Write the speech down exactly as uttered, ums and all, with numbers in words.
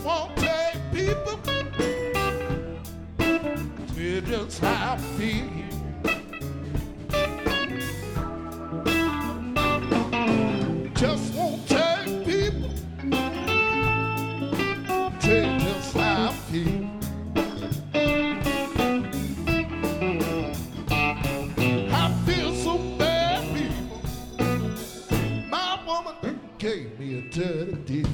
won't take people to just how I feel. Just won't take people to just how I feel. I feel so bad, people. My woman gave me a dirty deal.